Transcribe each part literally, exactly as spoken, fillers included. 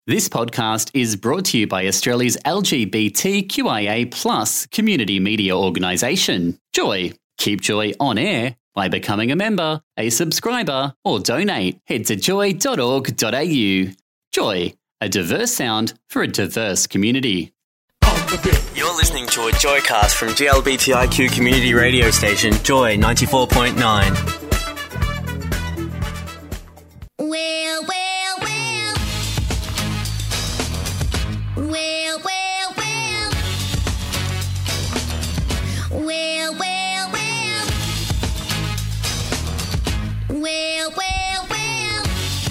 This podcast is brought to you by Australia's L G B T Q I A plus community media organisation, Joy. Keep Joy on air by becoming a member, a subscriber, or donate. Head to joy dot org dot a u. Joy, a diverse sound for a diverse community. You're listening to a Joycast from G L B T I Q community radio station, Joy ninety-four point nine. Well, well, well. Well, well, well. Well, well, well. Well, well, well.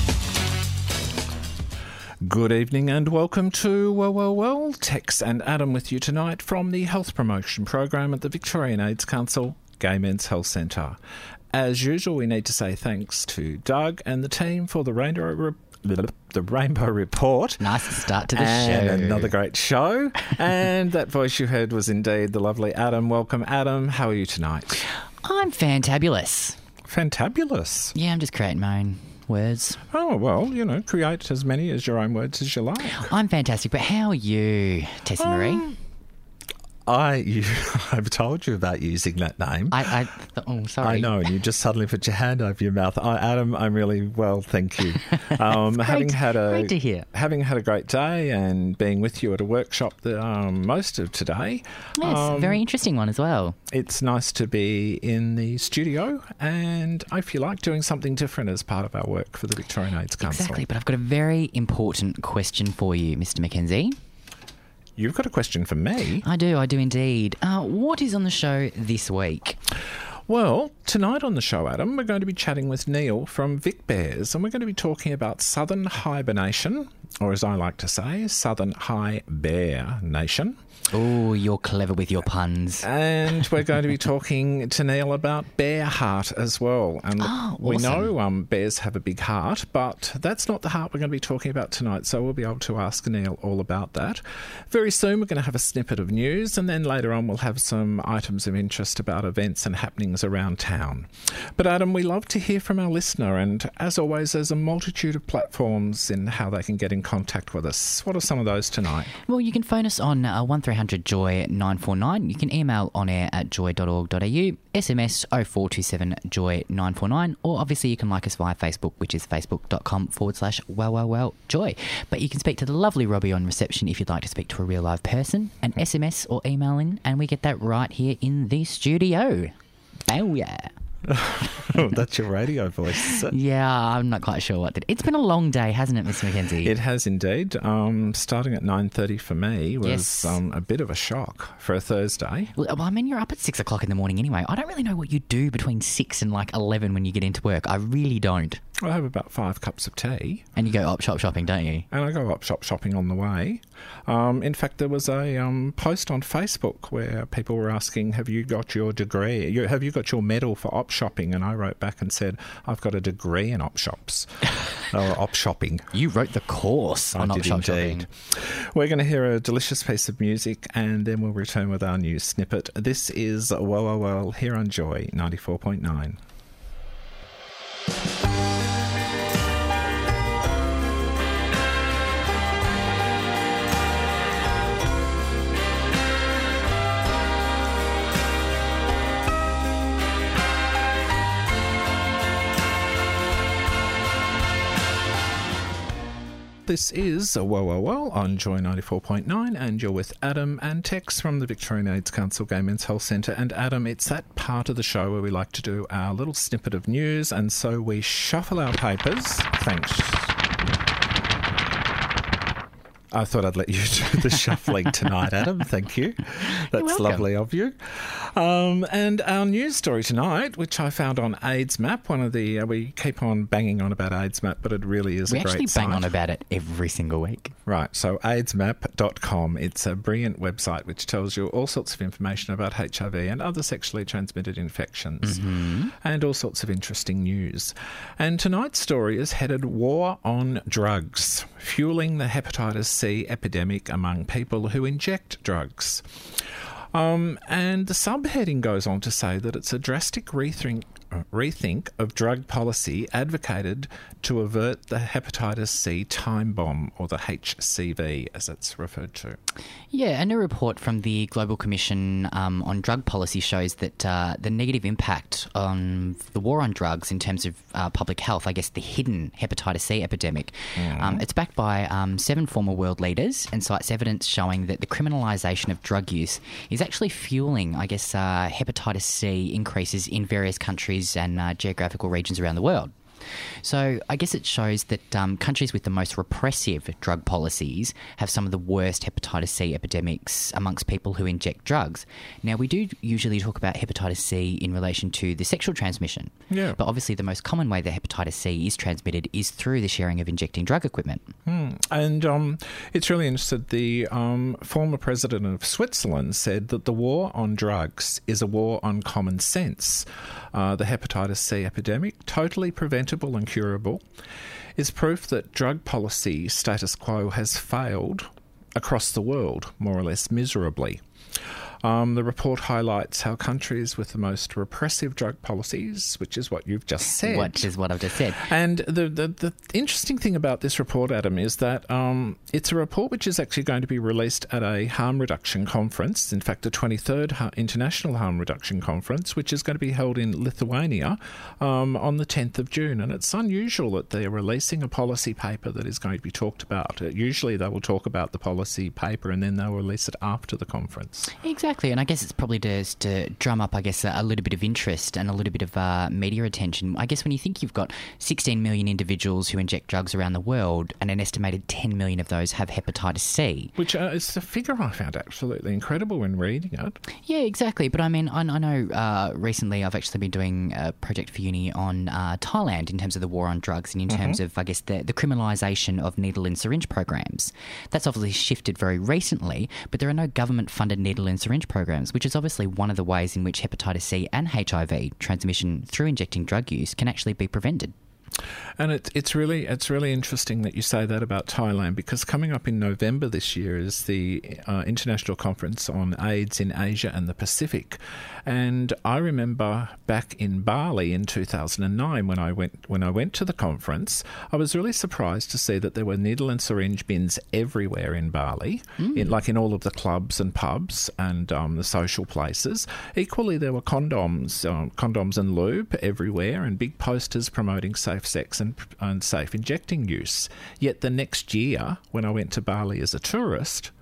Good evening and welcome to Well, Well, Well. Tex and Adam with you tonight from the Health Promotion Program at the Victorian AIDS Council Gay Men's Health Centre. As usual, we need to say thanks to Doug and the team for the Rainbow, Re- the Rainbow Report. Nice start to the and show. Another great show. And that voice you heard was indeed the lovely Adam. Welcome, Adam. How are you tonight? I'm fantabulous. Fantabulous. Yeah, I'm just creating my own words. Oh, well, you know, create as many as your own words as you like. I'm fantastic, but how are you, Tessie Marie? Um, I, you, I've told you about using that name. I, I th- oh, sorry. I know, and you just suddenly put your hand over your mouth. I, Adam, I'm really well, thank you. Um, great, having had a great to hear. having had a great day and being with you at a workshop the, um, most of today. Yes, um, very interesting one as well. It's nice to be in the studio, and I feel like doing something different as part of our work for the Victorian AIDS Council. Exactly, but I've got a very important question for you, Mister Mackenzie. You've got a question for me. I do, I do indeed. Uh, what is on the show this week? Well, tonight on the show, Adam, we're going to be chatting with Neil from Vic Bears, and we're going to be talking about Southern Hibernation, or as I like to say, Southern High Bear Nation. Oh, you're clever with your puns. And we're going to be talking to Neil about bear heart as well. And Oh, we awesome. know um, bears have a big heart, but that's not the heart we're going to be talking about tonight, so we'll be able to ask Neil all about that. Very soon we're going to have a snippet of news, and then later on we'll have some items of interest about events and happenings around town. But Adam, we love to hear from our listener, and as always there's a multitude of platforms in how they can get in contact with us. What are some of those tonight? Well, you can phone us on uh, one three hundred joy nine four nine. You can email on air at joy dot org dot a u, S M S oh four two seven joy nine four nine, or obviously you can like us via Facebook, which is facebook.com forward slash well, well, well, joy. But you can speak to the lovely Robbie on reception if you'd like to speak to a real live person, and S M S or email in, and we get that right here in the studio. Oh, yeah. Oh, that's your radio voice, is it? Yeah, I'm not quite sure what that... It's been a long day, hasn't it, Mister Mackenzie? It has indeed. Um, starting at nine thirty for me was Yes. um, a bit of a shock for a Thursday. Well, I mean, you're up at six o'clock in the morning anyway. I don't really know what you do between six and like eleven when you get into work. I really don't. I have about five cups of tea, And you go op shop shopping, don't you? and I go up shop shopping on the way. Um, in fact, there was a um, post on Facebook where people were asking, have you got your degree? You, have you got your medal for op shopping? And I wrote back and said, I've got a degree in op shops, or op shopping. You wrote the course on I op did shop indeed. shopping. We're going to hear a delicious piece of music, and then we'll return with our news snippet. This is Well, Well, Well here on Joy ninety-four point nine. This is Well, Well, Well on Joy ninety-four point nine, and you're with Adam and Tex from the Victorian AIDS Council Gay Men's Health Centre. And Adam, it's that part of the show where we like to do our little snippet of news, and so we shuffle our papers. Thanks. I thought I'd let you do the shuffling tonight, Adam. Thank you. That's welcome. lovely of you. Um, and our news story tonight, which I found on AIDS Map, one of the, uh, we keep on banging on about AIDS Map, but it really is We a great actually site. bang on about it every single week. Right, so AIDS map dot com. It's a brilliant website which tells you all sorts of information about H I V and other sexually transmitted infections, Mm-hmm. and all sorts of interesting news. And tonight's story is headed War on Drugs, fueling the hepatitis C epidemic among people who inject drugs. Um, and the subheading goes on to say that it's a drastic rethink rethink of drug policy advocated to avert the hepatitis C time bomb, or the H C V as it's referred to. Yeah, a new report from the Global Commission um, on Drug Policy shows that uh, the negative impact on the war on drugs in terms of uh, public health, I guess the hidden hepatitis C epidemic, mm. um, it's backed by um, seven former world leaders and cites evidence showing that the criminalisation of drug use is actually fueling, I guess, uh, hepatitis C increases in various countries and uh, geographical regions around the world. So I guess it shows that um, countries with the most repressive drug policies have some of the worst hepatitis C epidemics amongst people who inject drugs. Now, we do usually talk about hepatitis C in relation to the sexual transmission. Yeah. But obviously the most common way that hepatitis C is transmitted is through the sharing of injecting drug equipment. Hmm. And um, it's really interesting. The um, former president of Switzerland said that the war on drugs is a war on common sense. Uh, the hepatitis C epidemic, totally preventable and curable, is proof that drug policy status quo has failed across the world, more or less miserably. Um, the report highlights how countries with the most repressive drug policies, which is what you've just said. Which is what I've just said. And the, the, the interesting thing about this report, Adam, is that um, it's a report which is actually going to be released at a harm reduction conference, in fact, the twenty-third International Harm Reduction Conference, which is going to be held in Lithuania um, on the tenth of June. And it's unusual that they're releasing a policy paper that is going to be talked about. Uh, usually they will talk about the policy paper and then they'll release it after the conference. Exactly. Exactly, and I guess it's probably just to drum up, I guess, a, a little bit of interest and a little bit of uh, media attention. I guess when you think you've got sixteen million individuals who inject drugs around the world and an estimated ten million of those have hepatitis C. Which uh, is a figure I found absolutely incredible when reading it. Yeah, exactly. But I mean, I, I know uh, recently I've actually been doing a project for uni on uh, Thailand in terms of the war on drugs and in mm-hmm. terms of, I guess, the, the criminalisation of needle and syringe programs. That's obviously shifted very recently, but there are no government-funded needle and syringe programs, which is obviously one of the ways in which hepatitis C and H I V transmission through injecting drug use can actually be prevented. And it, it's really it's really interesting that you say that about Thailand, because coming up in November this year is the uh, International Conference on AIDS in Asia and the Pacific. And I remember back in Bali in two thousand nine when I went when I went to the conference, I was really surprised to see that there were needle and syringe bins everywhere in Bali, mm. in, like in all of the clubs and pubs and um, the social places. Equally, there were condoms, um, condoms and lube everywhere, and big posters promoting safe sex and, and safe injecting use. Yet the next year, when I went to Bali as a tourist,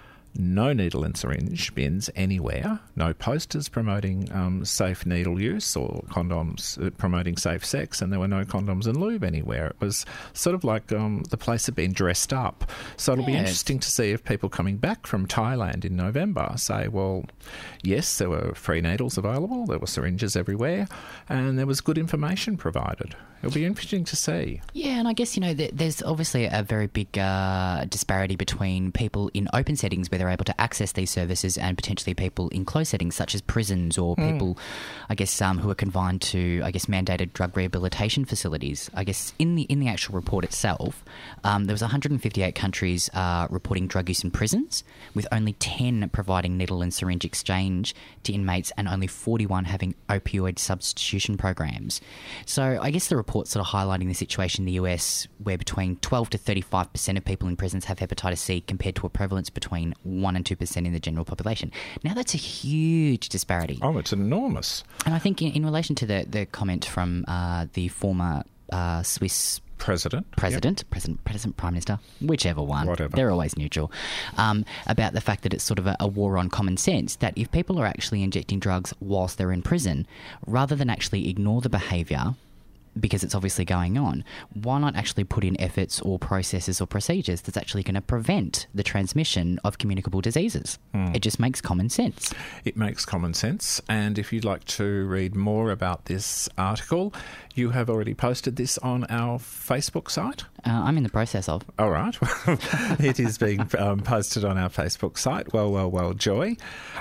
no needle and syringe bins anywhere, no posters promoting um, safe needle use or condoms uh, promoting safe sex, and there were no condoms and lube anywhere. It was sort of like um, the place had been dressed up. So it'll yeah. be interesting to see if people coming back from Thailand in November say, well, yes, there were free needles available, there were syringes everywhere, and there was good information provided. It'll be interesting to see. Yeah, and I guess, you know, there's obviously a very big uh, disparity between people in open settings where they're able to access these services and potentially people in closed settings such as prisons or mm. people, I guess, um, who are confined to, I guess, mandated drug rehabilitation facilities. I guess in the in the actual report itself, um, there was one hundred fifty-eight countries uh, reporting drug use in prisons, with only ten providing needle and syringe exchange to inmates and only forty-one having opioid substitution programs. So I guess the report sort of highlighting the situation in the U S where between twelve to thirty-five percent of people in prisons have hepatitis C compared to a prevalence between one and two percent in the general population. Now, that's a huge disparity. Oh, it's enormous. And I think in, in relation to the, the comment from uh, the former uh, Swiss President. President, yep. President, President, Prime Minister, whichever one. Whatever. They're always neutral. Um, about the fact that it's sort of a, a war on common sense, that if people are actually injecting drugs whilst they're in prison, rather than actually ignore the behaviour, because it's obviously going on, why not actually put in efforts or processes or procedures that's actually going to prevent the transmission of communicable diseases? Mm. It just makes common sense. It makes common sense. And if you'd like to read more about this article, you have already posted this on our Facebook site. Uh, I'm in the process of. All right. It is being um, posted on our Facebook site, Well, Well, Well, Joy.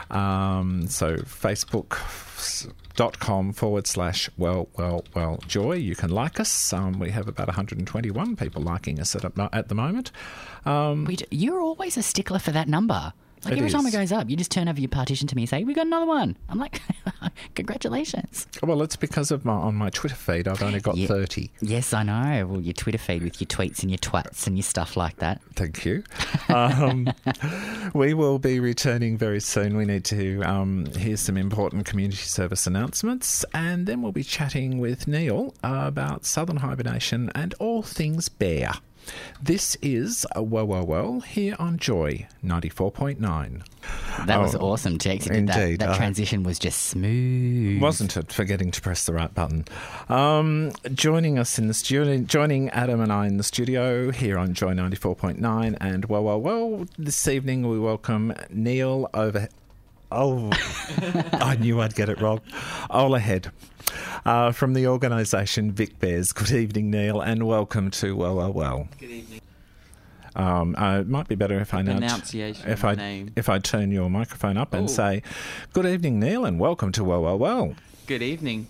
Um, so Facebook... dot com forward slash well, well, well, joy. You can like us. Um, we have about one hundred twenty-one people liking us at, at the moment. Um, You're always a stickler for that number. Like It every time is. it goes up, you just turn over your partition to me and say, "We got another one." I'm like, "Congratulations!" Well, it's because of my on my Twitter feed. I've only got Yeah. thirty. Yes, I know. Well, your Twitter feed with your tweets and your twats and your stuff like that. Thank you. Um, we will be returning very soon. We need to um, hear some important community service announcements, and then we'll be chatting with Neil about Southern Hibernation and all things bear. This is a Well, Well, Well here on Joy ninety-four point nine. That was Oh, awesome, Tex. You did that. indeed. That I- transition was just smooth. Wasn't it? Forgetting to press the right button. Um, joining us in the studio, joining Adam and I in the studio here on Joy ninety-four point nine, and well, well, well, this evening we welcome Neil over. Oh, I knew I'd get it wrong. Olahead. Uh, from the organisation Vic Bears. Good evening, Neil, and welcome to Well, Well, Well. Good evening. Um, uh, it might be better if I now Pronunciation if of I name. if I turn your microphone up and Oh. say, "Good evening, Neil, and welcome to Well, Well, Well." Good evening.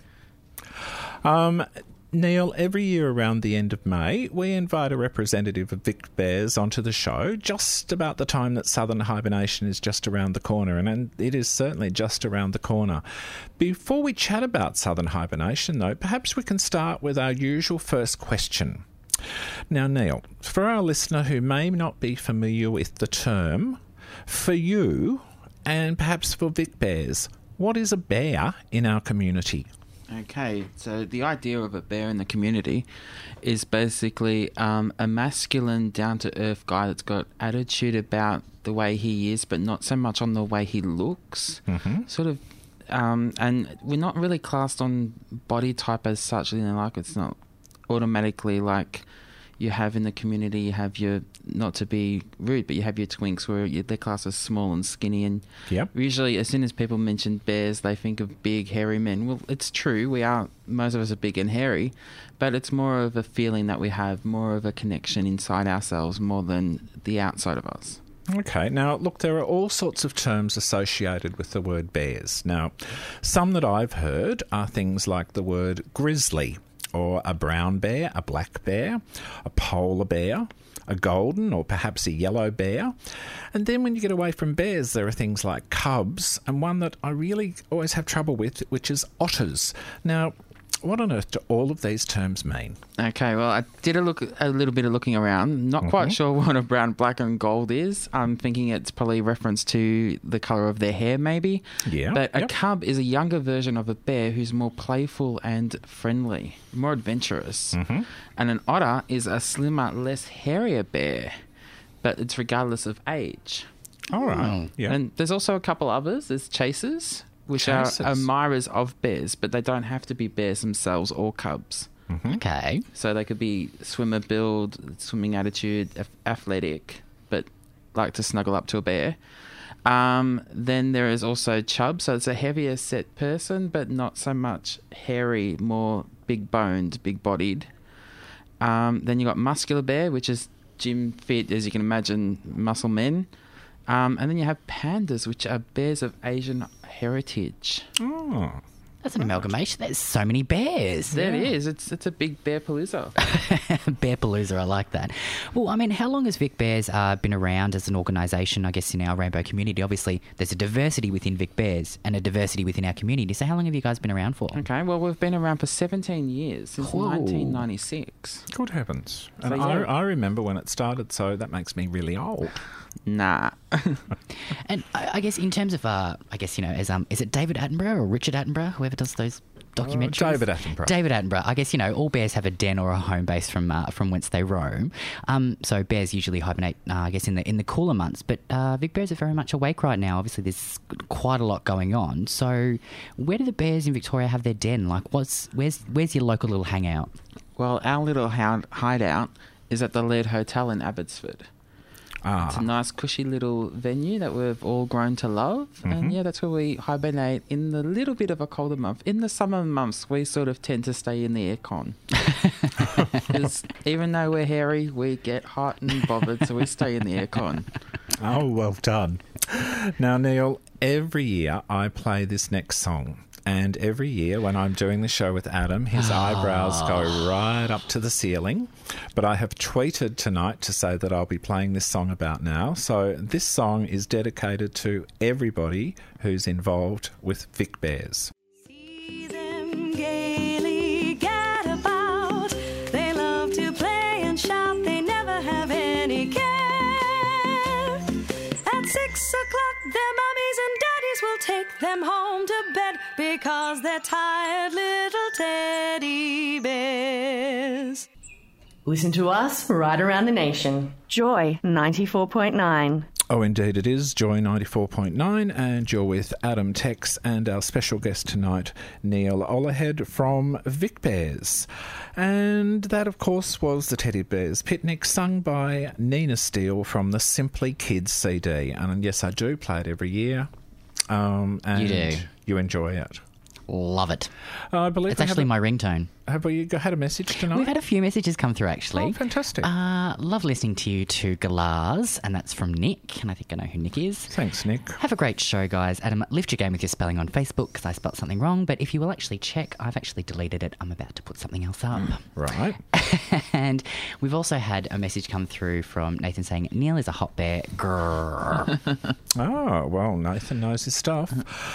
Um, Neil, every year around the end of May, we invite a representative of Vic Bears onto the show just about the time that Southern Hibernation is just around the corner, and, and it is certainly just around the corner. Before we chat about Southern Hibernation, though, perhaps we can start with our usual first question. Now, Neil, for our listener who may not be familiar with the term, for you, and perhaps for Vic Bears, what is a bear in our community? Okay, so the idea of a bear in the community is basically um, a masculine, down-to-earth guy that's got attitude about the way he is, but not so much on the way he looks. Mm-hmm. Sort of, um, and we're not really classed on body type as such. You know, like it's not automatically like you have in the community. You have your, not to be rude, but you have your twinks where you, they're classed as small and skinny, and Yep. usually as soon as people mention bears, they think of big, hairy men. Well, it's true. We are, most of us are big and hairy, but it's more of a feeling that we have, more of a connection inside ourselves more than the outside of us. Okay, now look, there are all sorts of terms associated with the word bears. Now, some that I've heard are things like the word grizzly, or a brown bear, a black bear, a polar bear, a golden or perhaps a yellow bear. And then when you get away from bears, there are things like cubs, and one that I really always have trouble with, which is otters. Now, what on earth do all of these terms mean? Okay, well, I did a look, a little bit of looking around. Not Mm-hmm. quite sure what a brown, black, and gold is. I'm thinking it's probably reference to the colour of their hair, maybe. Yeah, But a yep. cub is a younger version of a bear who's more playful and friendly, more adventurous. Mm-hmm. And an otter is a slimmer, less hairier bear, but it's regardless of age. All right. Yeah. And there's also a couple others. There's chasers, which Chasers. are admirers of bears, but they don't have to be bears themselves or cubs. Okay. So they could be swimmer build, swimming attitude, ath- athletic, but like to snuggle up to a bear. Um, then there is also chub, so it's a heavier set person, but not so much hairy, more big boned, big bodied. Um, then you got muscular bear, which is gym fit, as you can imagine, muscle men. Um, and then you have pandas, which are bears of Asian heritage. Oh. That's an amalgamation. There's so many bears. There it is. It's it's a big bear palooza. Bear Palooza, I like that. Well, I mean, how long has Vic Bears uh, been around as an organisation, I guess, in our rainbow community? Obviously, there's a diversity within Vic Bears and a diversity within our community. So how long have you guys been around for? Okay, well, we've been around for seventeen years, since Whoa. nineteen ninety-six. Good heavens. And So, I, yeah. I remember when it started, so that makes me really old. Nah. And I, I guess in terms of, uh, I guess, you know, as um, is it David Attenborough or Richard Attenborough, whoever does those documentaries? Uh, David Attenborough. David Attenborough. I guess, you know, all bears have a den or a home base from uh, from whence they roam. Um, so bears usually hibernate, uh, I guess, in the in the cooler months. But uh, Vic Bears are very much awake right now. Obviously, there's quite a lot going on. So where do the bears in Victoria have their den? Like, what's where's where's your local little hangout? Well, our little hound hideout is at the Laird Hotel in Abbotsford. Ah. It's a nice, cushy little venue that we've all grown to love. And yeah, that's where we hibernate in the little bit of a colder month. In the summer months, we sort of tend to stay in the aircon. Because even though we're hairy, we get hot and bothered, so we stay in the aircon. Oh, well done. Now, Neil, every year I play this next song. And every year when I'm doing the show with Adam, his eyebrows go right up to the ceiling. But I have tweeted tonight to say that I'll be playing this song about now. So this song is dedicated to everybody who's involved with Vic Bears. See them gaily gad about. They love to play and shout. They never have any care. At six o'clock, their mummies and daddies will take them home to bed because they're tired little teddy bears. Listen to us right around the nation. Joy ninety-four point nine. Oh, indeed it is. Joy ninety-four point nine, and you're with Adam Tex and our special guest tonight, Neil Olahed from Vic Bears. And that, of course, was the Teddy Bears Picnic, sung by Nina Steele from the Simply Kids C D. And yes, I do play it every year. Um, and You do. You enjoy it. Love it. Uh, I believe It's we have actually a- my ringtone. Have we had a message tonight? We've had a few messages come through, actually. Oh, fantastic. Uh, love listening to you to Galars, and that's from Nick, and I think I know who Nick is. Thanks, Nick. Have a great show, guys. Adam, lift your game with your spelling on Facebook because I spelt something wrong, but if you will actually check, I've actually deleted it. I'm about to put something else up. Right. And we've also had a message come through from Nathan saying, Neil is a hot bear. Grrr. Oh, well, Nathan knows his stuff.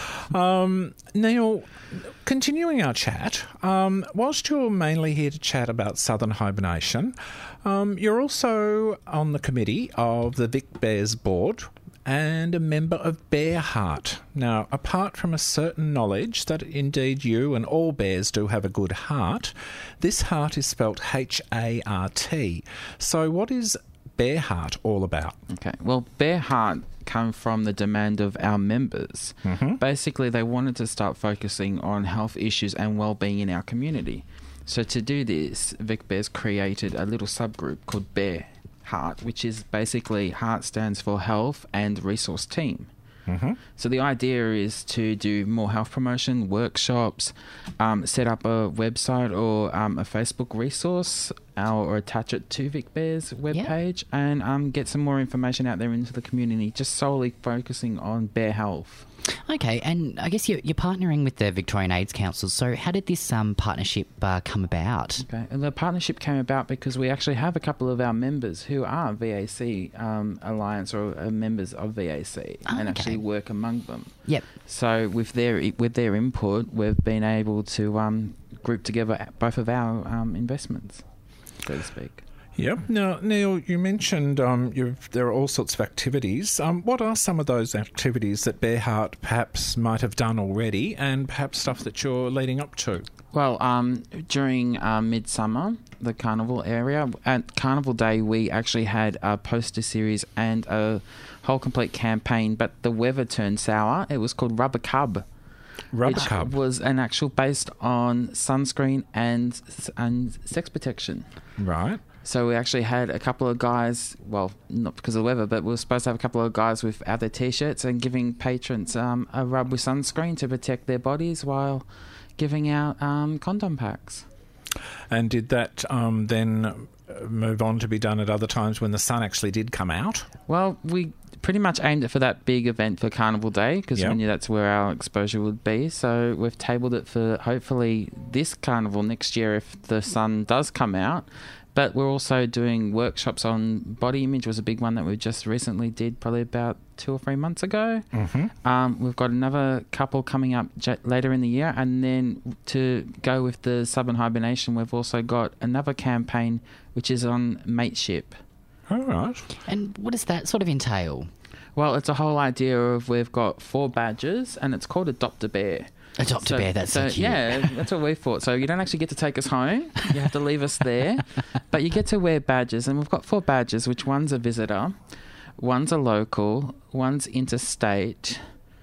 Um, Neil, continuing our chat, um, whilst you're mainly here to chat about Southern hibernation, um, you're also on the committee of the Vic Bears board and a member of Bear Heart. Now, apart from a certain knowledge that indeed you and all bears do have a good heart, this heart is spelt H A R T. So what is Bear Heart all about? Okay. Well, Bear Heart come from the demand of our members. Mm-hmm. Basically, they wanted to start focusing on health issues and well-being in our community. So to do this, Vic Bears created a little subgroup called Bear Heart, which is basically Heart stands for Health and Resource Team. Mm-hmm. So the idea is to do more health promotion, workshops, um, set up a website or um, a Facebook resource uh, or attach it to Vic Bears webpage and um, get some more information out there into the community, just solely focusing on bear health. Okay, and I guess you're, you're partnering with the Victorian AIDS Council, so how did this um, partnership uh, come about? Okay, and the partnership came about because we actually have a couple of our members who are V A C um, Alliance or uh, members of V A C Oh, and okay. actually work among them. Yep. So with their with their input, we've been able to um, group together both of our um, investments, so to speak. Yep. Now, Neil, you mentioned um, you've, there are all sorts of activities. Um, what are some of those activities that Bear Heart perhaps might have done already and perhaps stuff that you're leading up to? Well, um, during uh, Midsummer, the Carnival area, at Carnival Day, we actually had a poster series and a whole complete campaign, but the weather turned sour. It was called Rubber Cub. Rubber which Cub. was an actual based on sunscreen and and sex protection. Right. So we actually had a couple of guys, well, not because of the weather, but we were supposed to have a couple of guys without their T-shirts and giving patrons um, a rub with sunscreen to protect their bodies while giving out um, condom packs. And did that um, then move on to be done at other times when the sun actually did come out? Well, we pretty much aimed it for that big event for Carnival Day because Yep. we knew that's where our exposure would be. So we've tabled it for hopefully this Carnival next year if the sun does come out. But we're also doing workshops on body image was a big one that we just recently did probably about two or three months ago. Mm-hmm. Um, we've got another couple coming up j- later in the year. And then to go with the Southern Hibernation, we've also got another campaign which is on mateship. All right. And what does that sort of entail? Well, it's a whole idea of we've got four badges and it's called Adopt a Bear. Adopt a bear, that's so cute. Yeah, that's what we thought. So you don't actually get to take us home. You have to leave us there. But you get to wear badges. And we've got four badges, which one's a visitor, one's a local, one's interstate,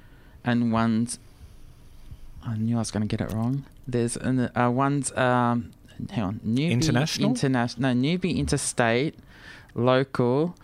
and one's... I knew I was going to get it wrong. There's an, uh, one's... Um, hang on. Newbie, International? International. No, newbie, interstate, local...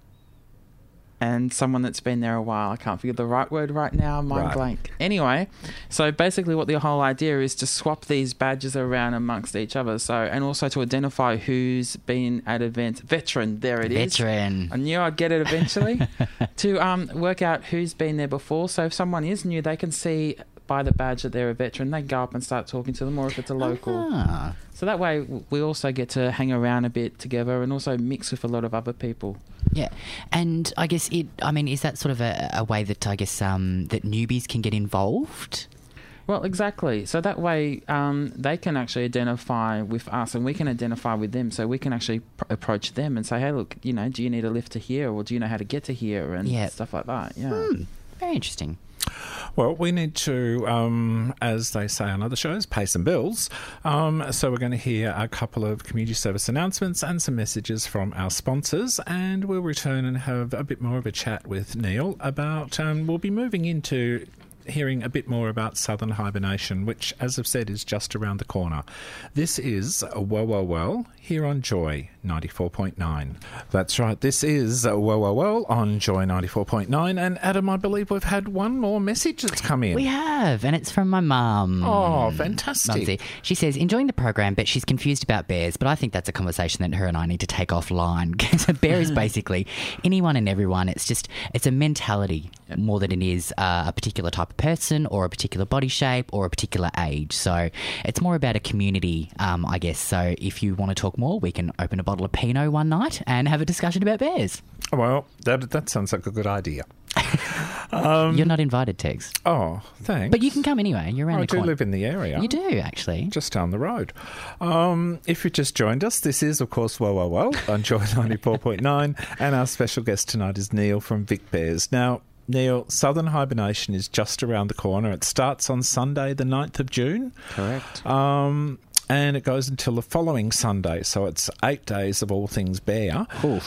and someone that's been there a while. I can't figure the right word right now. Mind Right. blank. Anyway, so basically what the whole idea is to swap these badges around amongst each other. So, and also to identify who's been at events. Veteran, there it is. Veteran. I knew I'd get it eventually. to um, work out who's been there before. So if someone is new, they can see by the badge that they're a veteran, they go up and start talking to them, or if it's a local. Ah. So that way w- we also get to hang around a bit together and also mix with a lot of other people. Yeah, and I guess it. I mean, is that sort of a, a way that I guess um, that newbies can get involved? Well, exactly. So that way um, they can actually identify with us and we can identify with them. So we can actually pr- approach them and say, hey, look, you know, do you need a lift to here, or do you know how to get to here, and Yeah. stuff like that. Yeah. Hmm, very interesting. Well, we need to, um, as they say on other shows, pay some bills. Um, so we're going to hear a couple of community service announcements and some messages from our sponsors, and we'll return and have a bit more of a chat with Neil about, um, we'll be moving into hearing a bit more about Southern Hibernation, which, as I've said, is just around the corner. This is Well, Well, Well here on Joy ninety-four point nine. That's right, this is Well, Well, Well on Joy ninety-four point nine. And Adam, I believe we've had one more message that's come in. We have, and it's from my mum. Oh, fantastic. Mumsy. She says, enjoying the program, but she's confused about bears, but I think that's a conversation that her and I need to take offline. Because a bear is basically anyone and everyone. It's just, it's a mentality more than it is uh, a particular type of person or a particular body shape or a particular age. So it's more about a community, um, I guess. So if you want to talk more, we can open a bottle of Pinot one night and have a discussion about bears. Well, that that sounds like a good idea. Um, You're not invited, Tex. Oh, thanks. But you can come anyway. You're around I the do corner. live in the area. You do, actually. Just down the road. Um, if you just joined us, this is, of course, Well, Well, Well on Joy ninety-four point nine, and our special guest tonight is Neil from Vic Bears. Now, Neil, Southern Hibernation is just around the corner. It starts on Sunday, the ninth of June. Correct. Um, and it goes until the following Sunday, so it's eight days of all things bear.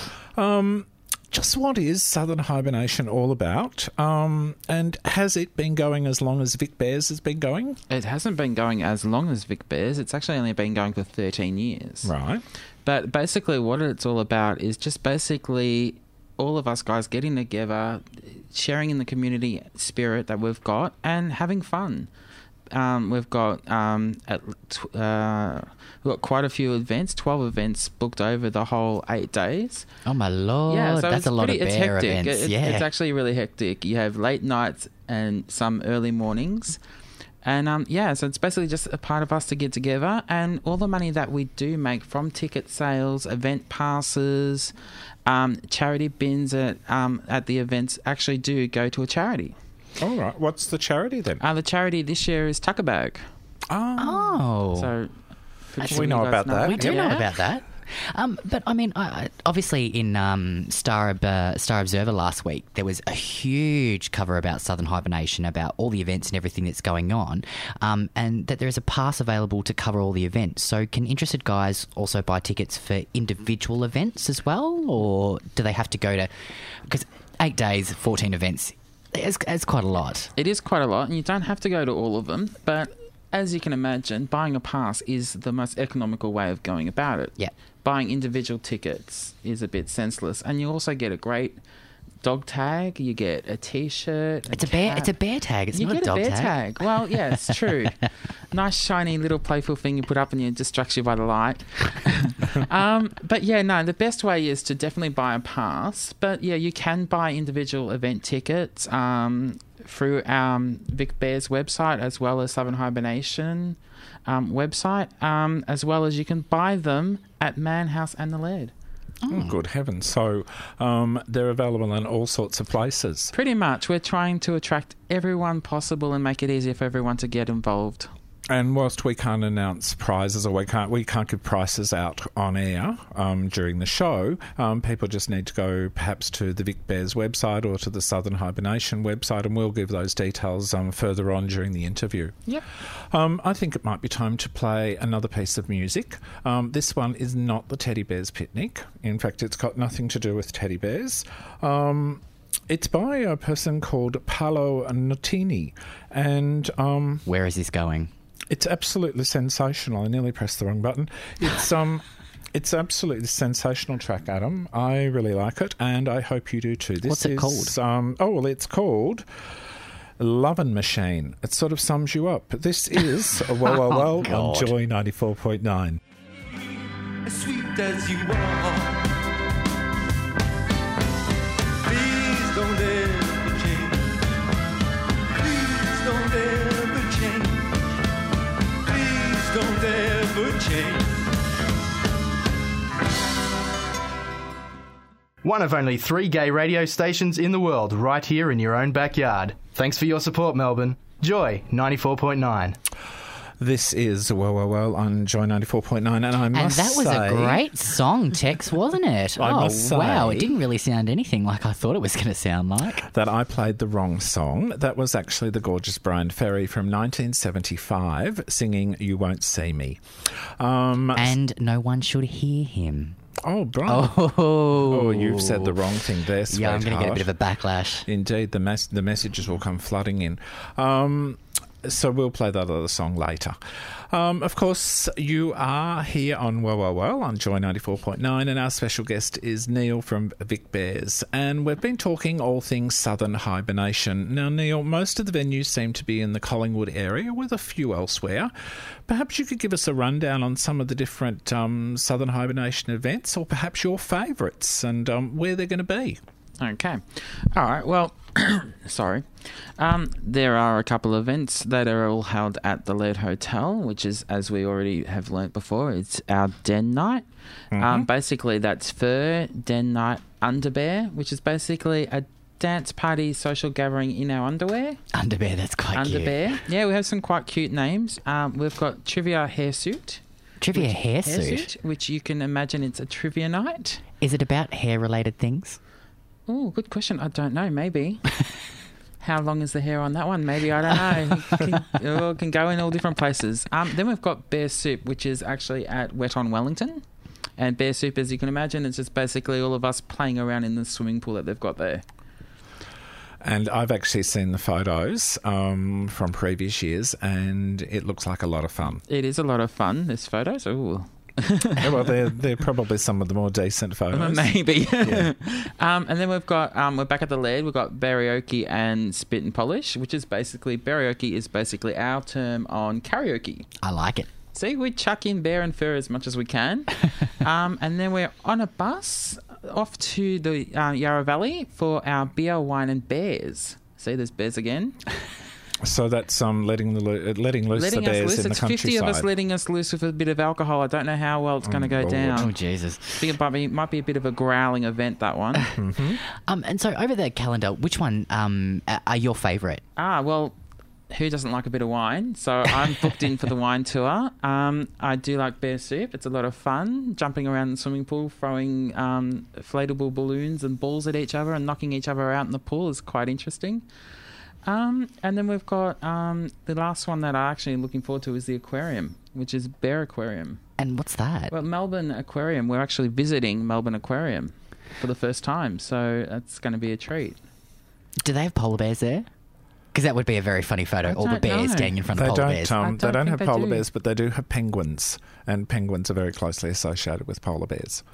Um, just what is Southern Hibernation all about? Um, and has it been going as long as Vic Bears has been going? It hasn't been going as long as Vic Bears. It's actually only been going for thirteen years. Right. But basically what it's all about is just basically all of us guys getting together, sharing in the community spirit that we've got, and having fun. Um, we've got um, at, uh, we've got quite a few events, twelve events booked over the whole eight days. Oh, my Lord. Yeah, so That's it's a lot pretty, of it's bear hectic. events. It- it- yeah. It's actually really hectic. You have late nights and some early mornings. And um, yeah, so it's basically just a part of us to get together, and all the money that we do make from ticket sales, event passes, um, charity bins at um, at the events actually do go to a charity. All right. What's the charity then? Uh, the charity this year is Tucker Bag. Oh. So pretty We sure you know guys about that. We do Yeah. know about that. Um, but I mean, I, I- obviously, in um, Star uh, Star Observer last week, there was a huge cover about Southern Hibernation, about all the events and everything that's going on, um, and that there is a pass available to cover all the events. So, can interested guys also buy tickets for individual events as well, or do they have to go to? Because eight days, fourteen events, it's, it's quite a lot. It is quite a lot, and you don't have to go to all of them, but as you can imagine, buying a pass is the most economical way of going about it. Yeah. Buying individual tickets is a bit senseless, and you also get a great dog tag. You get a T-shirt. It's a bear. cap. It's a bear tag. It's you not get a dog bear tag. tag. Well, yeah, it's true. Nice, shiny, little playful thing you put up and it distracts you by the light. um, but yeah, no, the best way is to definitely buy a pass. But yeah, you can buy individual event tickets um, through um, Vic Bears website, as well as Southern Hibernation um, website, um, as well as you can buy them at Man House and the Lead. Oh, good heavens. So um, they're available in all sorts of places. Pretty much. We're trying to attract everyone possible and make it easier for everyone to get involved. And whilst we can't announce prizes, or we can't we can't give prices out on air um, during the show, um, people just need to go perhaps to the Vic Bears website or to the Southern Hibernation website, and we'll give those details um, further on during the interview. Yep. Um, I think it might be time to play another piece of music. Um, this one is not the Teddy Bears Picnic. In fact, it's got nothing to do with teddy bears. Um, It's by a person called Paolo Nutini, and um, Where is this going? it's absolutely sensational. I nearly pressed the wrong button. It's um, it's absolutely sensational track, Adam. I really like it, and I hope you do too. This What's it is, called? Um, oh well, it's called Lovin' Machine. It sort of sums you up. This is Well, Well, Well on God. Joy ninety-four point nine. As sweet as you are, please don't ever change. Please don't ever One of only three gay radio stations in the world right here in your own backyard. Thanks for your support, Melbourne. Joy ninety-four point nine. This is Well, Well, Well on Joy ninety-four point nine, and I And must that was say, a great song, Tex, wasn't it? I oh, must say- wow. It didn't really sound anything like I thought it was going to sound like. that I played the wrong song. That was actually the gorgeous Brian Ferry from nineteen seventy-five singing You Won't See Me. Um, And no one should hear him. oh, Brian. Oh, Oh, you've said the wrong thing there, sweetheart. Yeah, I'm going to get a bit of a backlash. Indeed, the mes- the messages will come flooding in. Um, so we'll play that other song later. Um, of course, you are here on Well, Well, Well on Joy ninety-four point nine, and our special guest is Neil from Vic Bears. And we've been talking all things southern hibernation. Now, Neil, most of the venues seem to be in the Collingwood area, with a few elsewhere. Perhaps you could give us a rundown on some of the different um, southern hibernation events, or perhaps your favourites, and um, where they're going to be. Okay. All right. Well, sorry. Um, there are a couple of events that are all held at the Laird Hotel, which is, as we already have learnt before, it's our Den Night. Mm-hmm. Um, basically, that's Fur, Den Night, Underbear, which is basically a dance party social gathering in our underwear. Underbear, that's quite cute. Underbear. Yeah, we have some quite cute names. Um, we've got Trivia Hairsuit. Trivia which- hairsuit? Which you can imagine it's a trivia night. Is it about hair-related things? Oh, good question. I don't know. Maybe. How long is the hair on that one? Maybe. I don't know. It can, it can go in all different places. Um, then we've got Bear Soup, which is actually at Wet on Wellington. And Bear Soup, as you can imagine, it's just basically all of us playing around in the swimming pool that they've got there. And I've actually seen the photos um, from previous years, and it looks like a lot of fun. It is a lot of fun. There's photos. Ooh. Yeah, well, they're, they're probably some of the more decent photos. Maybe. Yeah. um, and then we've got, um, we're back at the Laird, we've got Barrioke and Spit and Polish, which is basically, Barrioke is basically our term on karaoke. I like it. See, we chuck in bear and fur as much as we can. um, and then we're on a bus off to the uh, Yarra Valley for our beer, wine and bears. See, there's bears again. So that's um, letting the lo- letting loose letting the us bears loose. in the It's countryside. fifty of us letting us loose with a bit of alcohol. I don't know how well it's going to go Lord. down. Oh, Jesus. I think it might be, might be a bit of a growling event, that one. Um, and so over the calendar, which one um, a- are your favourite? Ah, well, who doesn't like a bit of wine? So I'm booked in for the wine tour. Um, I do like Bear Soup. It's a lot of fun, jumping around in the swimming pool, throwing um, inflatable balloons and balls at each other and knocking each other out in the pool is quite interesting. Um, and then we've got um, the last one that I'm actually looking forward to is the aquarium, which is Bear Aquarium. And what's that? Well, Melbourne Aquarium. We're actually visiting Melbourne Aquarium for the first time, so that's going to be a treat. Do they have polar bears there? Because that would be a very funny photo. I All the don't bears know. standing in front They of polar don't. bears. Um, I they don't don't think have they polar do. bears, but they do have penguins, and penguins are very closely associated with polar bears.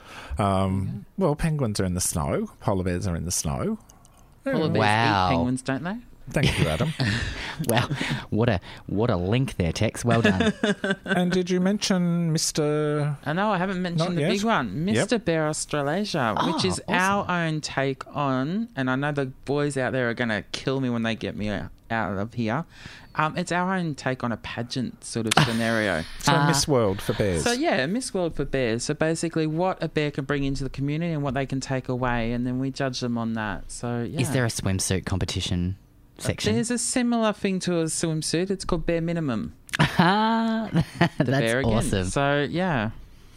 Um, well, penguins are in the snow. Polar bears are in the snow. Polar bears Wow. eat penguins, don't they? Thank you, Adam. Wow, what a what a link there, Tex. Well done. And did you mention Mister I know I haven't Not mentioned the yet. big one, Mister Yep. Bear Australasia, which Oh, is awesome. our own take on, and I know the boys out there are going to kill me when they get me out out of here. Um, it's our own take on a pageant sort of scenario. So Miss World for bears? So yeah, Miss World for bears. So basically, what a bear can bring into the community and what they can take away, and then we judge them on that. So yeah, Is there a swimsuit competition section? There's a similar thing to a swimsuit. It's called Bare Minimum. Ah, The that's bear again. awesome. So yeah.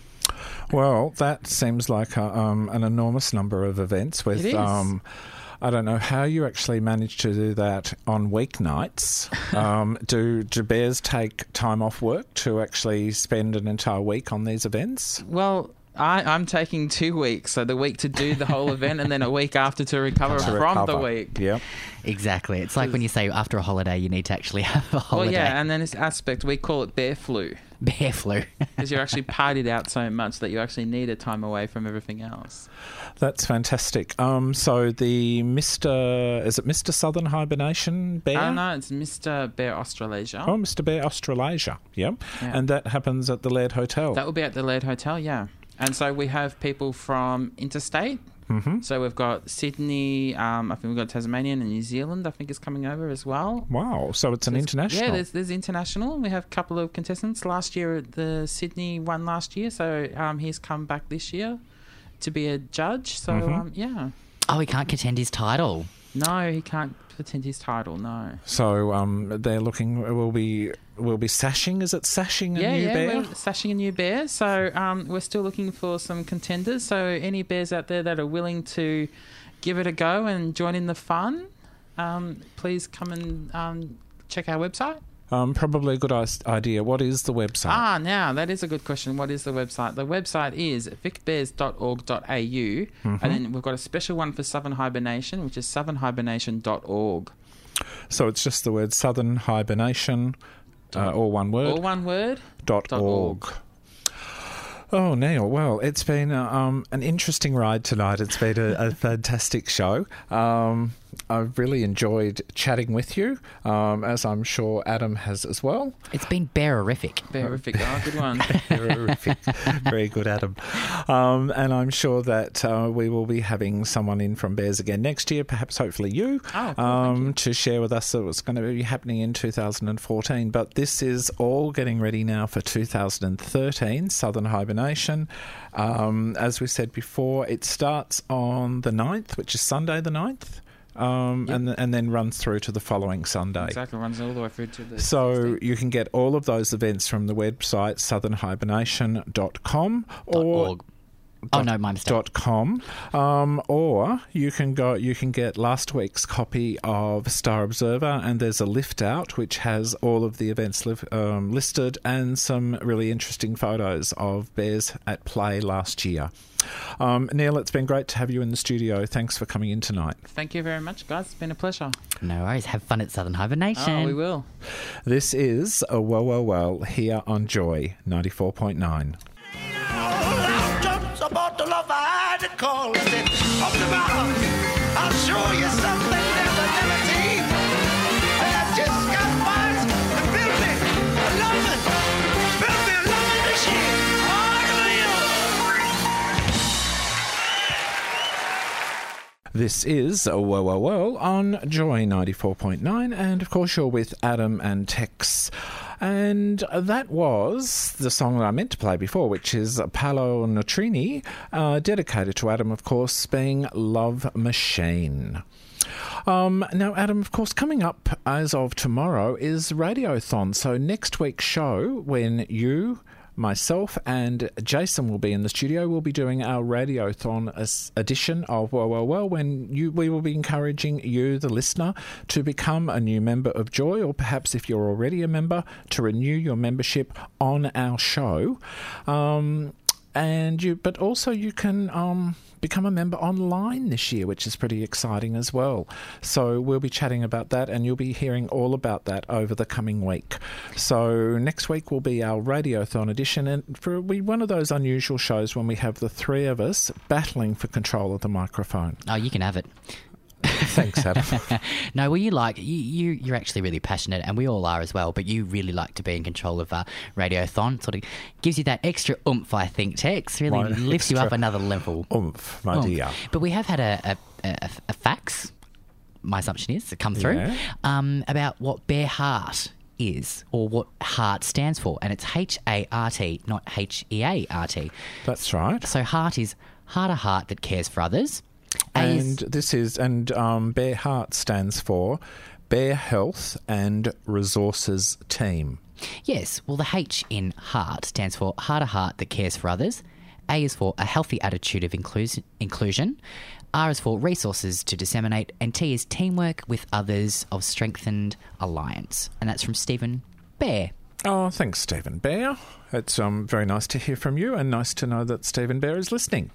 Well, that seems like a, um, an enormous number of events with. It is. Um, I don't know how you actually manage to do that on weeknights. Um, do, do bears take time off work to actually spend an entire week on these events? Well, I, I'm taking two weeks. So the week to do the whole event and then a week after to recover To from the recover. week. Yep. Exactly. It's like when you say after a holiday, you need to actually have a Well, holiday. yeah, and then this aspect, we call it bear flu. Bear flu. Because you're actually partied out so much that you actually need a time away from everything else. That's fantastic. Um, so the Mister is it Mister Southern Hibernation Bear? I don't know, it's Mister Bear Australasia. Oh, Mister Bear Australasia. Yep. Yeah. And that happens at the Laird Hotel. That will be at the Laird Hotel, yeah. And so we have people from interstate. Mm-hmm. So we've got Sydney, um, I think we've got Tasmanian and New Zealand, I think is coming over as well. Wow. So it's an There's- international. Yeah, there's, there's international. We have a couple of contestants. Last year, the Sydney won last year, so um, he's come back this year. to be a judge. So Mhm. um, yeah. Oh, he can't contend his title. No, he can't pretend his title. No. So um, they're looking. Will be will be sashing. Is it sashing a yeah, new yeah, bear? we're sashing a new bear. So um, we're still looking for some contenders. So any bears out there that are willing to give it a go and join in the fun, um, please come and um, check our website. Um, probably a good is- idea. What is the website? Ah, now that is a good question. What is the website? The website is vic bears dot org dot a u, Mhm. and then we've got a special one for Southern Hibernation, which is southern hibernation dot org. So it's just the word Southern Hibernation, uh, all one word. All one word. Dot dot org. Oh, Neil, well, it's been uh, um, an interesting ride tonight. It's been a, a fantastic show. Um, I've really enjoyed chatting with you, um, as I'm sure Adam has as well. It's been bearific. Bearific. Oh, good one. Terrific. Very good, Adam. Um, and I'm sure that uh, we will be having someone in from Bears again next year, perhaps hopefully you, Oh, cool, um, thank you. to share with us what's going to be happening in two thousand fourteen. But this is all getting ready now for two thousand thirteen, Southern Hibernation. Um, as we said before, it starts on the ninth, which is Sunday the ninth. Um, Yep. and and then runs through to the following Sunday. Exactly, runs all the way through to the. So you can get all of those events from the website southern hibernation dot com Dot or org. Oh, no, my mistake. dot com, um, or you can go. You can get last week's copy of Star Observer, and there's a lift out which has all of the events li- um, listed and some really interesting photos of bears at play last year. Um, Neil, it's been great to have you in the studio. Thanks for coming in tonight. Thank you very much, guys. It's been a pleasure. No worries. Have fun at Southern Hibernation. Oh, we will. This is a Well Well Well here on Joy ninety-four point nine. About the love I had to call it up to my heart. I'll show you something never, never seen. And I just got wise to build me a loving, build me a loving machine. All This is a Well Well Well on Joy ninety-four point nine, and of course you're with Adam and Tex. And that was the song that I meant to play before, which is Paolo Nutrini, uh, dedicated to Adam, of course, being Love Machine. Um, now, Adam, of course, coming up as of tomorrow is Radiothon. So next week's show, when you, myself and Jason will be in the studio, we'll be doing our Radiothon as- edition of Well, Well, Well, when you, we will be encouraging you, the listener, to become a new member of Joy, or perhaps if you're already a member, to renew your membership on our show. Um, and you, but also you can um, become a member online this year, which is pretty exciting as well. So we'll be chatting about that, and you'll be hearing all about that over the coming week. So next week will be our Radiothon edition, and for we one of those unusual shows when we have the three of us battling for control of the microphone. Oh, you can have it. Thanks, Adam. No, well, you like you, you you're actually really passionate, and we all are as well. But you really like to be in control of uh, Radiothon. Sort of gives you that extra oomph, I think. Tex really My lifts you up extra another level. Oomph, my Oomph. dear. But we have had a a, a, a fax. My assumption is to come through Yeah. um, about what Bear Heart is, or what heart stands for, and it's H A R T, not H E A R T. That's right. So heart is heart a heart that cares for others. A is- And this is, and um, Bear Heart stands for Bear Health and Resources Team. Yes, well, the H in heart stands for heart a heart that cares for others. A is for a healthy attitude of inclus- inclusion. R is for resources to disseminate. And T is teamwork with others of strengthened alliance. And that's from Stephen Bear. Oh, thanks, Stephen Bear. It's um, very nice to hear from you, and nice to know that Stephen Bear is listening.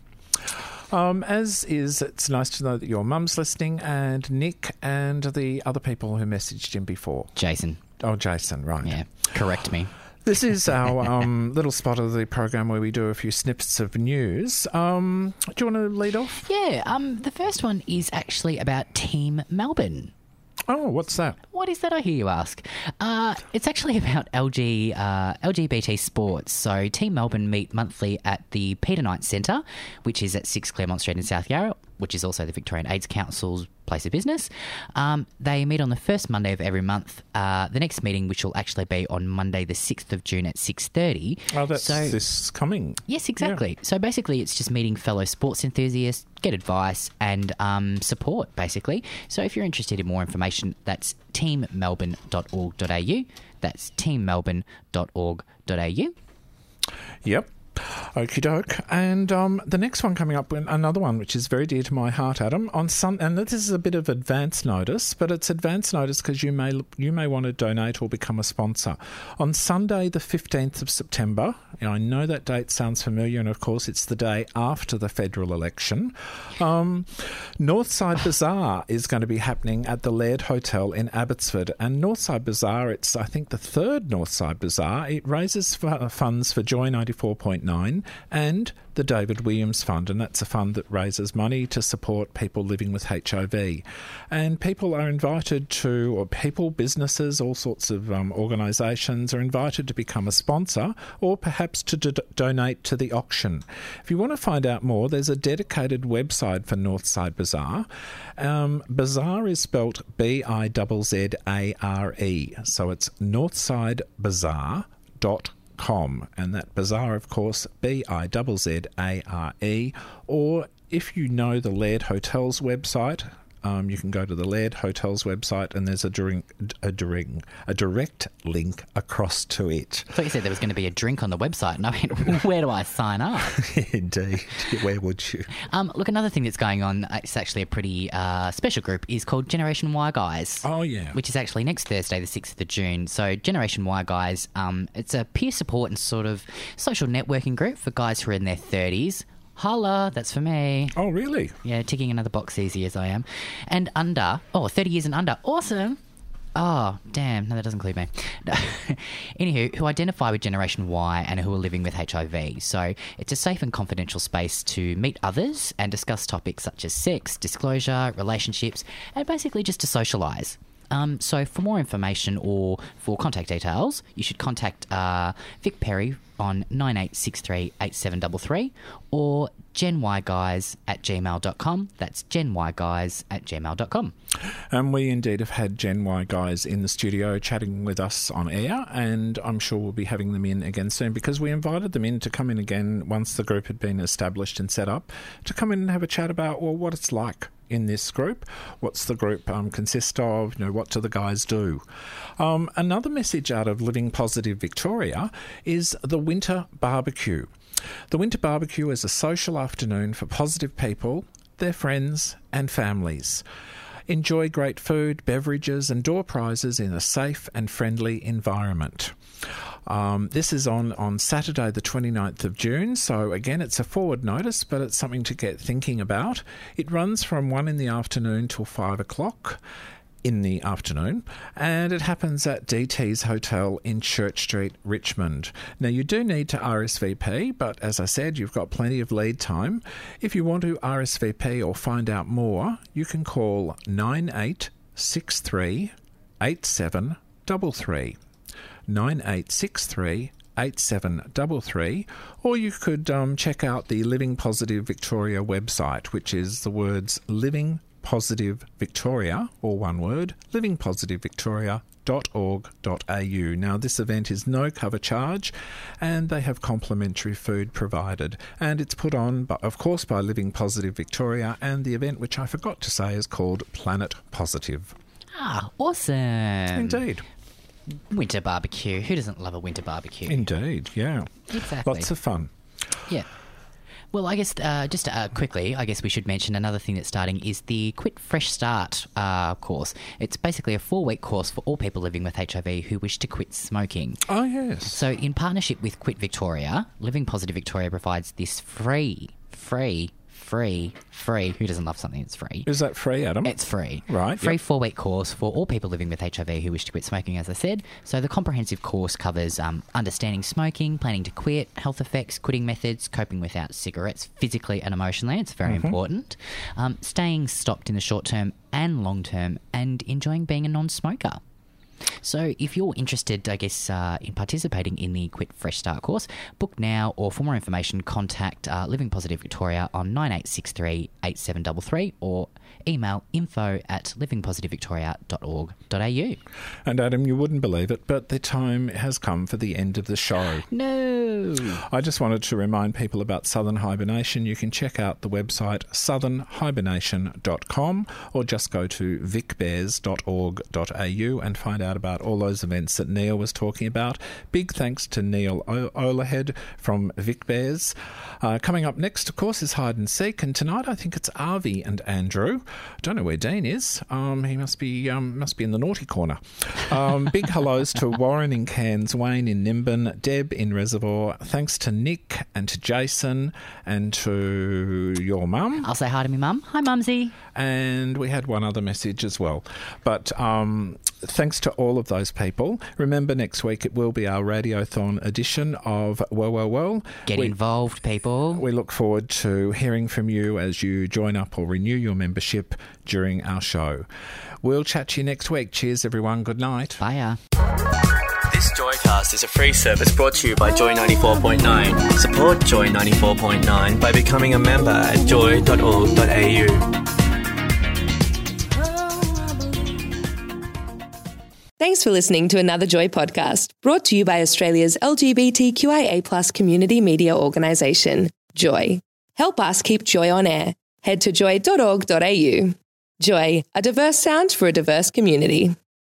Um, as is, it's nice to know that your mum's listening, and Nick and the other people who messaged him before. Jason. Oh, Jason, right. Yeah, correct me. This is our um, little spot of the program where we do a few snippets of news. Um, do you want to lead off? Yeah, um, the first one is actually about Team Melbourne. Oh, what's that? What is that, I hear you ask? Uh, it's actually about L G, uh, L G B T sports. So Team Melbourne meet monthly at the Peter Knight Centre, which is at six Claremont Street in South Yarra, which is also the Victorian AIDS Council's place of business. Um, they meet on the first Monday of every month. Uh, the next meeting, which will actually be on Monday the sixth of June at six thirty. Oh, that's so, this coming. Yes, exactly. Yeah. So basically it's just meeting fellow sports enthusiasts, get advice and um, support, basically. So if you're interested in more information, that's team melbourne dot org dot a u. That's team melbourne dot org dot a u. Yep. Okie doke. And um, the next one coming up, another one which is very dear to my heart, Adam. On Sun, and this is a bit of advance notice, but it's advance notice because you may you may want to donate or become a sponsor. On Sunday, the fifteenth of September, and I know that date sounds familiar, and of course it's the day after the federal election. Um, Northside Bazaar is going to be happening at the Laird Hotel in Abbotsford, and Northside Bazaar, it's I think the third Northside Bazaar. It raises f- funds for Joy ninety-four point nine and the David Williams Fund, and that's a fund that raises money to support people living with H I V. And people are invited to, or people, businesses, all sorts of um, organisations are invited to become a sponsor or perhaps to do- donate to the auction. If you want to find out more, there's a dedicated website for Northside Bazaar. Um, Bazaar is spelt B I Z Z A R E, so it's northside bazaar dot com. Com, and that bazaar, of course, B I Z Z A R E, or if you know the Laird Hotels website, um, you can go to the Laird Hotels website and there's a, direct, a, direct, a direct link across to it. I thought you said there was going to be a drink on the website, and I mean, where do I sign up? Indeed. Where would you? Um, look, another thing that's going on, it's actually a pretty uh, special group, is called Generation Y Guys. Oh, yeah. Which is actually next Thursday, the sixth of June. So Generation Y Guys, um, it's a peer support and sort of social networking group for guys who are in their thirties. Holla, that's for me. Oh, really? Yeah, ticking another box easy as I am. And under, oh, thirty years and under. Awesome. Oh, damn. No, that doesn't include me. Anywho, who identify with Generation Y and who are living with H I V. So it's a safe and confidential space to meet others and discuss topics such as sex, disclosure, relationships, and basically just to socialise. Um, so for more information or for contact details, you should contact uh, Vic Perry on nine eight six three eight seven three three or genyguys at gmail dot com. That's genyguys at gmail dot com. And we indeed have had Gen Y guys in the studio chatting with us on air, and I'm sure we'll be having them in again soon because we invited them in to come in again once the group had been established and set up, to come in and have a chat about, well, what it's like in this group, what's the group um, consist of, you know, what do the guys do. Um, another message out of Living Positive Victoria is the Winter Barbecue. The Winter Barbecue is a social afternoon for positive people, their friends and families. Enjoy great food, beverages and door prizes in a safe and friendly environment. Um, this is on, on Saturday the twenty-ninth of June, so again it's a forward notice, but it's something to get thinking about. It runs from one in the afternoon till five o'clock in the afternoon, and it happens at D T's Hotel in Church Street, Richmond. Now, you do need to R S V P, but as I said, you've got plenty of lead time. If you want to R S V P or find out more, you can call nine eight six three eight seven three three. nine eight six three eight seven three three, or you could um, check out the Living Positive Victoria website, which is the words Living Positive Victoria, or one word, living positive victoria dot org dot a u. Now, this event is no cover charge, and they have complimentary food provided, and it's put on, by, of course, by Living Positive Victoria, and the event, which I forgot to say, is called Planet Positive. Ah, awesome. Indeed. Winter barbecue. Who doesn't love a winter barbecue? Indeed, yeah. Exactly. Lots of fun. Yeah. Well, I guess uh, just uh, quickly, I guess we should mention another thing that's starting is the Quit Fresh Start uh, course. It's basically a four-week course for all people living with H I V who wish to quit smoking. Oh, yes. So in partnership with Quit Victoria, Living Positive Victoria provides this free, free, free, free. Who doesn't love something that's free? Is that free, Adam? It's free. Right. Free yep. four-week course for all people living with H I V who wish to quit smoking, as I said. So the comprehensive course covers um, understanding smoking, planning to quit, health effects, quitting methods, coping without cigarettes, physically and emotionally. It's very mm-hmm. important. Um, staying stopped in the short term and long term, and enjoying being a non-smoker. So if you're interested, I guess, uh, in participating in the Quit Fresh Start course, book now, or for more information, contact uh, Living Positive Victoria on nine eight six three, eight seven three three or email info at living positive victoria dot org dot a u. And Adam, you wouldn't believe it, but the time has come for the end of the show. No! I just wanted to remind people about Southern Hibernation. You can check out the website southern hibernation dot com or just go to vic bears dot org dot a u and find out about all those events that Neil was talking about. Big thanks to Neil o- Olahead from Vic Bears. Uh, coming up next, of course, is Hide and Seek, and tonight I think it's Avi and Andrew. Don't know where Dean is. Um, he must be um, must be in the naughty corner. Um, big hellos to Warren in Cairns, Wayne in Nimbin, Deb in Reservoir. Thanks to Nick and to Jason and to your mum. I'll say hi to me mum. Hi, Mumsy. And we had one other message as well. But um, thanks to all of those people. Remember, next week it will be our Radiothon edition of Well, Well, Well. Get we, involved, people. We look forward to hearing from you as you join up or renew your membership during our show. We'll chat to you next week. Cheers, everyone. Good night. Bye. This Joycast is a free service brought to you by Joy ninety-four point nine. Support Joy ninety-four point nine by becoming a member at joy dot org dot a u. Thanks for listening to another Joy podcast, brought to you by Australia's L G B T Q I A plus community media organisation, Joy. Help us keep Joy on air. Head to joy dot org dot a u. Joy, a diverse sound for a diverse community.